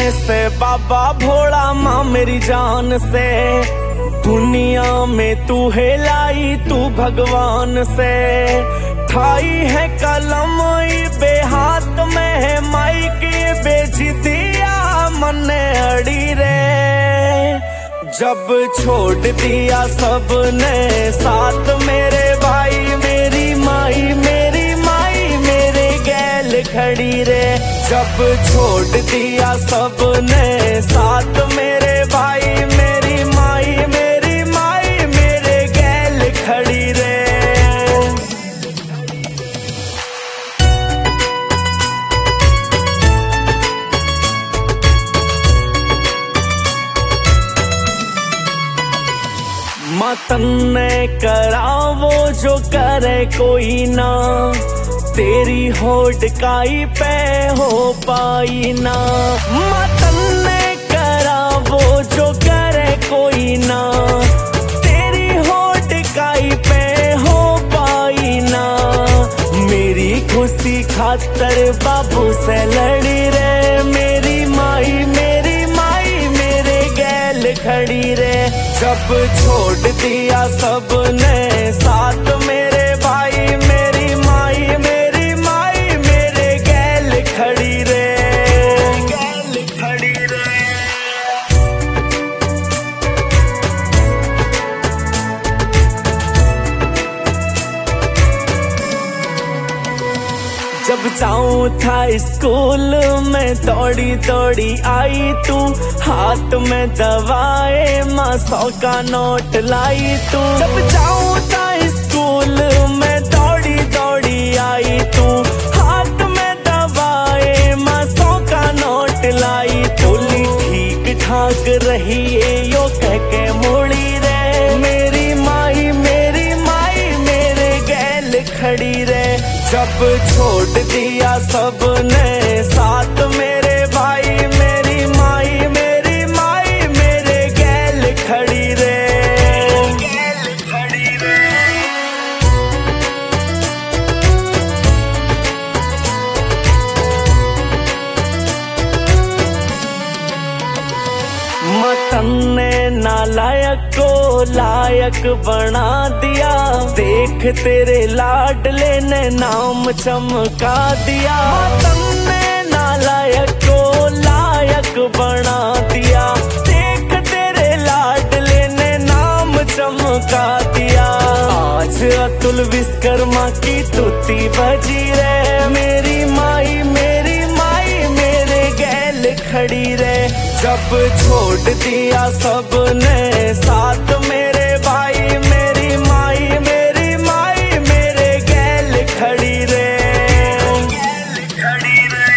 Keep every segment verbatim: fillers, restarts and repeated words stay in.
से बाबा भोला माँ मेरी जान से, दुनिया में तू है लाई तू भगवान से। ठाई है कलम बेहाथ में है माई की बेची दिया मन अड़ी रे। जब छोड़ दिया सबने साथ मेरे भाई मेरी माई मेरी माई मेरे गैल खड़ी रे। जब छोड़ दिया सबने साथ मेरे भाई मेरी माई मेरी माई मेरे गैल खड़ी रे। मतन ने करा वो जो करे कोई ना, तेरी होड़ काई पे हो पाई ना। मतन ने करा वो जो करे कोई ना, तेरी होड़ काई पे हो पाई ना। मेरी खुशी खातर बाबू से लड़ी रे, मेरी माई मेरी माई मेरे गैल खड़ी रे। जब छोड़ दिया सबने साथ मेरे भाई मेरी माई मेरी माई मेरे गैल खड़ी रे गैल खड़ी रे। जब जाऊं था स्कूल में दौड़ी दौड़ी आई तू, हाथ में दवाए माँ सौ का नोट लाई तू। जब जाऊं था स्कूल में दौड़ी दौड़ी आई तू, हाथ में दवाए माँ सौ का नोट लाई। बोली ठीक ठाक रही है यो कह के मोड़ी रे, मेरी माई मेरी माई मेरे गैल खड़ी रे। जब छोड़ दिया सबने साथ मेरे भाई मेरी माई मेरी माई मेरे गैल खड़ी रे गैल खड़ी रे। मतन ने नालायक को लायक बना दिया, देख तेरे लाडले ने नाम चमका दिया। मतन ने नालायक को लायक बना दिया, देख तेरे लाडले ने नाम चमका दिया। आज अतुल विश्वकर्मा की तुत्ती बजी रे, मेरी माई मेरी माई मेरे गैल खड़ी रे। जब छोड़ दिया सबने साथ मेरे भाई मेरी माई मेरी माई मेरे गैल खड़ी रे गैल खड़ी रे।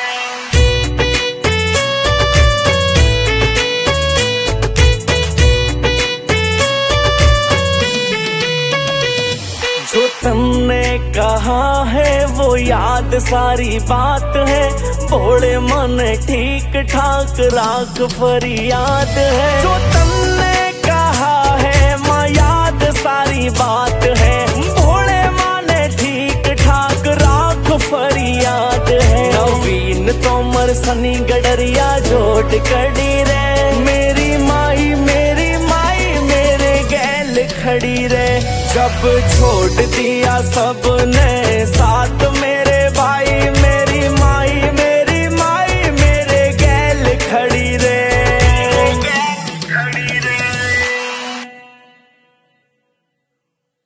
जो तुमने कहा है वो याद सारी बात है, भोले मन ठीक ठाक राख फरियाद है। जो तुमने कहा है माँ याद सारी बात है, भोले मन ठीक ठाक राख फरियाद है। नवीन तोमर सनी गडरिया जोड़ कड़ी रे, मेरी माई मेरी माई मेरे गैल खड़ी रे। जब छोड़ दिया सबने साथ